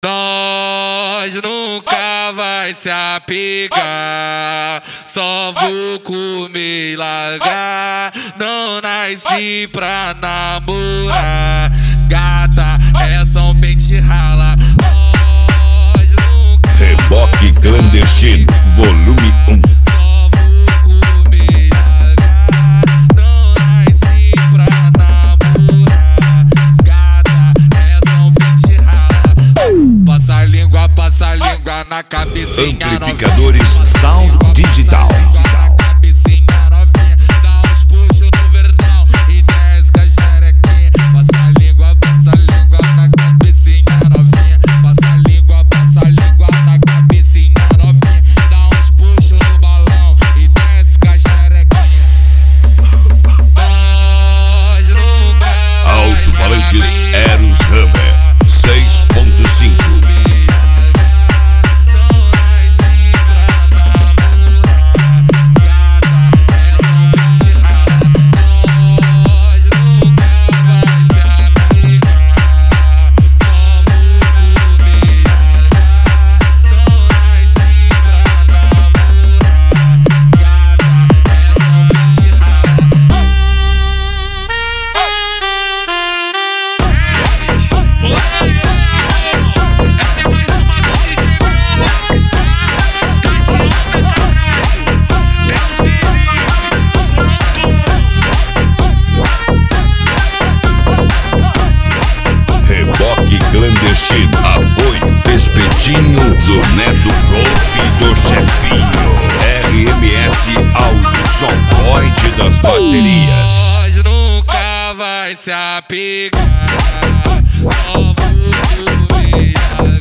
Nós nunca vai se apegar, só vou comer e largar. Não nasci pra namorar, gata, é só um pente rala. Nós nunca Reboque Clandestino, volume 1. só vou comer e largar. Não nasci pra namorar, gata, é só um pente rala. Passa a língua na cabecinha novinha. Amplificadores Sound Digital. Na cabecinha novinha, dá uns puxos no verdão e desce com a xerequinha. Passa a língua na cabecinha novinha. Passa a língua na cabecinha novinha. Dá uns puxos no balão e desce com a xerequinha. Nós nunca Alto-falantes Eros Hammer 6.5. Clandestino, apoio Espetinho do Neto Golpe do Chefinho. RMS Audio, som forte das baterias. Nós nunca vai se apegar, só vou comer.